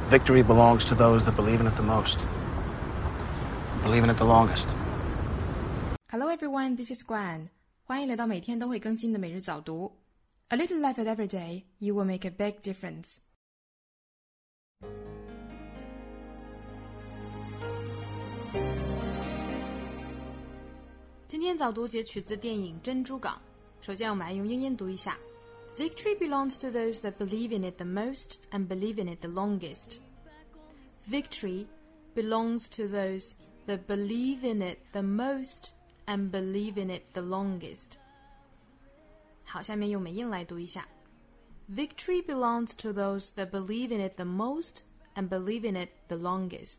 Victory belongs to those that believe in it the most, believe in it the longest. Hello everyone, this is Guan. 欢迎来到每天都会更新的每日早读。A little effort every day, you will make a big difference. 今天早读节取自电影《珍珠港》。首先我们来用英音读一下。Victory belongs to those that believe in it the most and believe in it the longest. Victory belongs to those that believe in it the most and believe in it the longest. 好，下面用美音来读一下。Victory belongs to those that believe in it the most and believe in it the longest.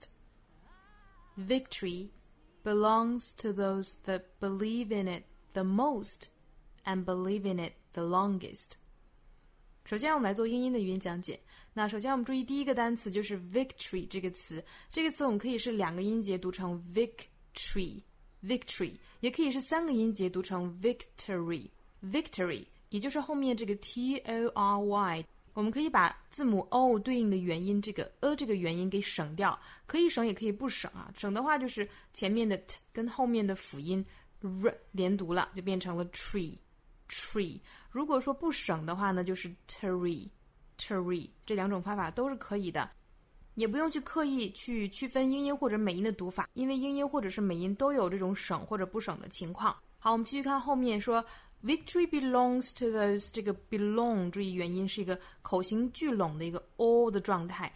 Victory belongs to those that believe in it the most and believe in it the longest. 首先我们来做英音的语音讲解。那首先我们注意第一个单词就是 victory 这个词，这个词我们可以是两个音节读成 victory， 也可以是三个音节读成 victory， 也就是后面这个 tory， 我们可以把字母 o 对应的元音这个这个元音给省掉，可以省也可以不省啊。省的话就是前面的 t 跟后面的辅音 r 连读了，就变成了 tree。如果说不省的话呢，就是 tree， 这两种方法都是可以的，也不用去刻意去区分英音或者美音的读法，因为英音或者是美音都有这种省或者不省的情况。好，我们继续看后面说 Victory belongs to those， 这个 belong 注意元音是一个口型聚拢的一个 o 的状态，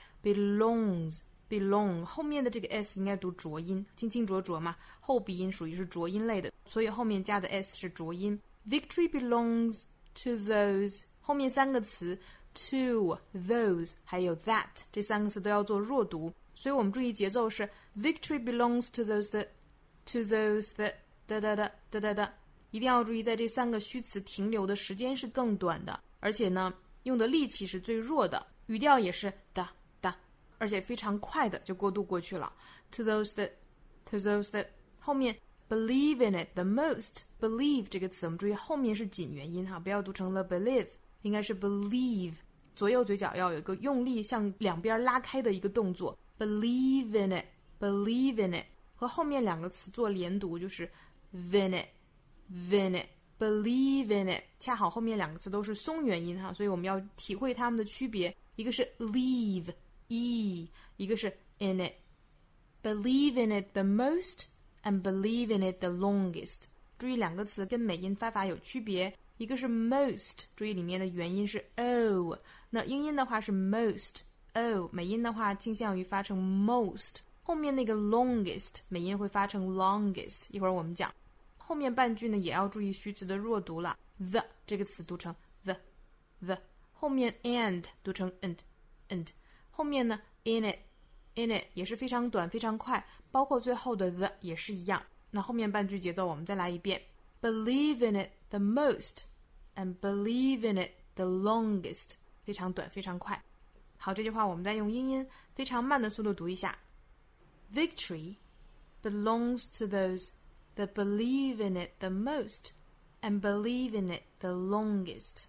belong 后面的这个 s 应该读浊音，清清浊浊嘛，后鼻音属于是浊音类的，所以后面加的 s 是浊音。Victory belongs to those， 后面三个词 to those 还有 that 这三个词都要做弱读，所以我们注意节奏是 Victory belongs to those that 哒，一定要注意在这三个虚词停留的时间是更短的，而且呢用的力气是最弱的，语调也是哒，而且非常快的就过渡过去了。To those that 后面Believe in it the most， believe 这个词我们注意后面是紧元音哈，不要读成了 believe， 应该是 believe， 左右嘴角要有一个用力向两边拉开的一个动作。Believe in it 和后面两个词做连读，就是 vin it believe in it， 恰好后面两个词都是松元音哈，所以我们要体会它们的区别，一个是 leave e， 一个是 in it。 Believe in it the most and believe in it the longest， 注意两个词跟美音发法有区别，一个是 most， 注意里面的元音是 o， 那英音的话是 most o， 美音的话倾向于发成 most， 后面那个 longest 美音会发成 longest， 一会儿我们讲。后面半句呢也要注意虚词的弱读了， the 这个词读成 the， 后面 and 读成 and， 后面呢 in it 也是非常短非常快，包括最后的 the 也是一样。那后面半句节奏我们再来一遍， Believe in it the most and believe in it the longest， 非常短非常快。好，这句话我们再用英音非常慢的速度读一下。 Victory belongs to those that believe in it the most and believe in it the longest。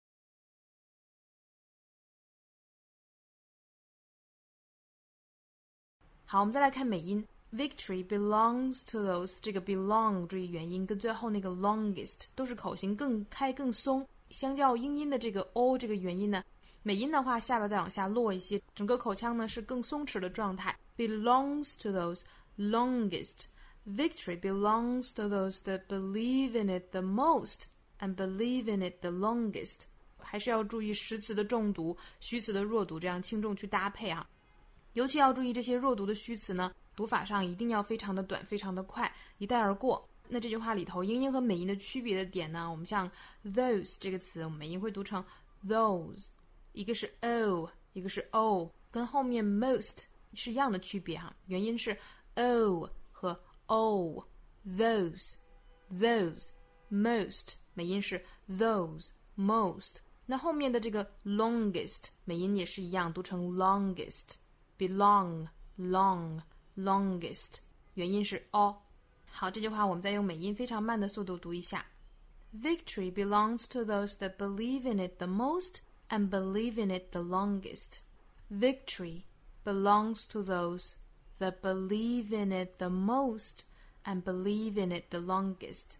好，我们再来看美音。 Victory belongs to those， 这个 belong 注意元音跟最后那个 longest 都是口型更开更松，相较英音的这个 o 这个元音呢，美音的话下巴再往下落一些，整个口腔呢是更松弛的状态。 Belongs to those longest， Victory belongs to those that believe in it the most and believe in it the longest。 还是要注意实词的重读，虚词的弱读，这样轻重去搭配啊。尤其要注意这些弱读的虚词呢，读法上一定要非常的短非常的快，一带而过。那这句话里头英音和美音的区别的点呢，我们像 those 这个词，我们美音会读成 those， 一个是 o 一个是 o， 跟后面 most 是一样的区别哈，元音是 o 和 o， those most， 美音是 those most。 那后面的这个 longest 美音也是一样，读成 longest， belong long longest， 元音是 o。 好，这句话我们再用美音非常慢的速度读一下。 Victory belongs to those that believe in it the most and believe in it the longest. Victory belongs to those that believe in it the most and believe in it the longest.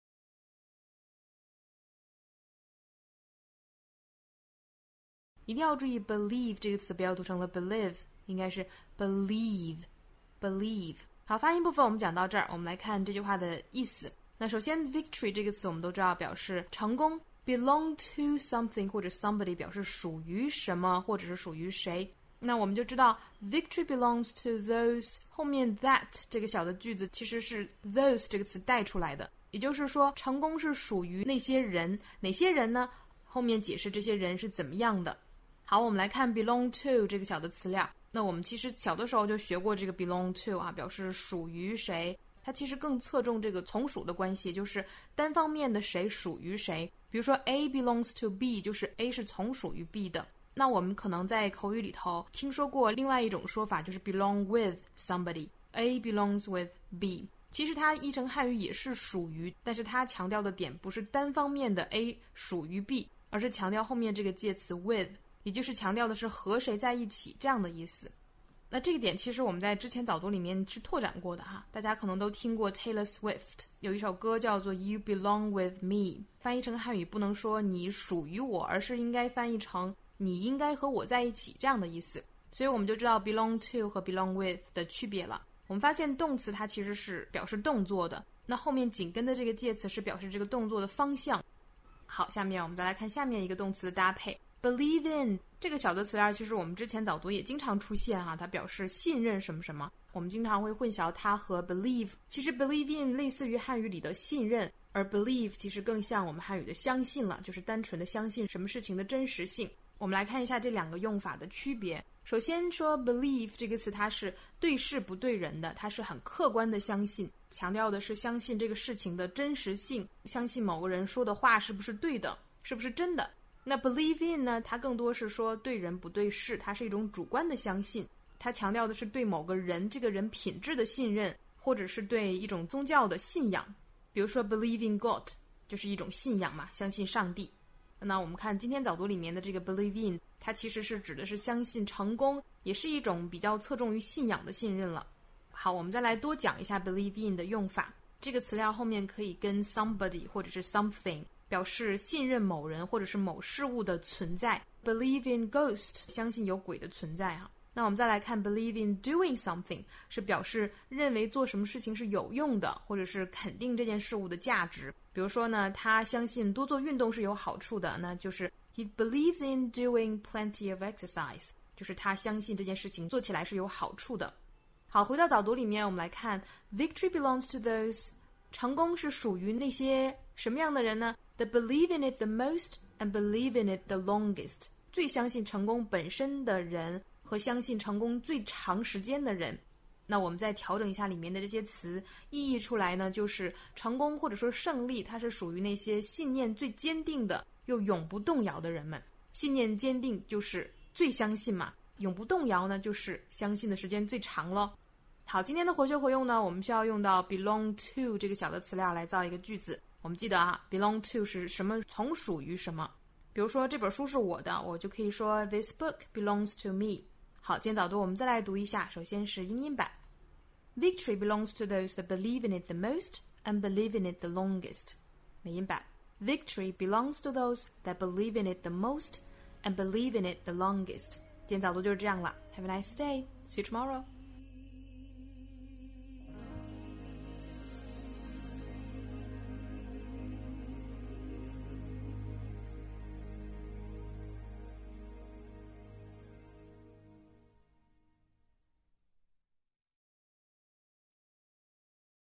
一定要注意 believe 这个词不要读成了 believe， 应该是 believe。好，发音部分我们讲到这儿，我们来看这句话的意思。那首先 victory 这个词我们都知道表示成功， belong to something 或者 somebody 表示属于什么或者是属于谁。那我们就知道 victory belongs to those 后面 that 这个小的句子其实是 those 这个词带出来的，也就是说成功是属于那些人，哪些人呢？后面解释这些人是怎么样的。好，我们来看 belong to 这个小的词料。那我们其实小的时候就学过这个 belong to 啊，表示属于谁。它其实更侧重这个从属的关系，就是单方面的谁属于谁。比如说 A belongs to B， 就是 A 是从属于 B 的。那我们可能在口语里头听说过另外一种说法，就是 belong with somebody， A belongs with B。其实它译成汉语也是属于，但是它强调的点不是单方面的 A 属于 B， 而是强调后面这个介词 with， 也就是强调的是和谁在一起这样的意思。那这个点其实我们在之前早读里面是拓展过的哈，大家可能都听过 Taylor Swift 有一首歌叫做 You Belong With Me， 翻译成汉语不能说你属于我，而是应该翻译成你应该和我在一起这样的意思。所以我们就知道 belong to 和 belong with 的区别了。我们发现动词它其实是表示动作的，那后面紧跟的这个介词是表示这个动作的方向。好，下面我们再来看下面一个动词的搭配。Believe in 这个小的词料其实我们之前早读也经常出现它表示信任什么什么，我们经常会混淆它和 believe。 其实 believe in 类似于汉语里的信任，而 believe 其实更像我们汉语的相信了，就是单纯的相信什么事情的真实性。我们来看一下这两个用法的区别。首先说 believe 这个词它是对事不对人的，它是很客观的相信，强调的是相信这个事情的真实性，相信某个人说的话是不是对的，是不是真的。那 believe in 呢，它更多是说对人不对事，它是一种主观的相信，它强调的是对某个人这个人品质的信任，或者是对一种宗教的信仰。比如说 believe in God 就是一种信仰嘛，相信上帝。那我们看今天早读里面的这个 believe in， 它其实是指的是相信成功，也是一种比较侧重于信仰的信任了。好，我们再来多讲一下 believe in 的用法。这个词料后面可以跟 somebody 或者是 something 表示信任某人或者是某事物的存在。 Believe in ghost 相信有鬼的存在那我们再来看 believe in doing something， 是表示认为做什么事情是有用的，或者是肯定这件事物的价值。比如说呢，他相信多做运动是有好处的，那就是 he believes in doing plenty of exercise， 就是他相信这件事情做起来是有好处的。好，回到早读里面，我们来看 victory belongs to those， 成功是属于那些什么样的人呢？ That believe in it the most and believe in it the longest， 最相信成功本身的人和相信成功最长时间的人。那我们再调整一下里面的这些词，意译出来呢，就是成功或者说胜利，它是属于那些信念最坚定的又永不动摇的人们。信念坚定就是最相信嘛，永不动摇呢就是相信的时间最长咯。好，今天的活学活用呢，我们需要用到 belong to 这个小的词料来造一个句子。我们记得belong to 是什么，从属于什么。比如说这本书是我的，我就可以说 This book belongs to me。 好，今天早读我们再来读一下，首先是英音版。 Victory belongs to those that believe in it the most and believe in it the longest。 美音版 Victory belongs to those that believe in it the most and believe in it the longest。 今天早读就是这样了， Have a nice day. See you tomorrow.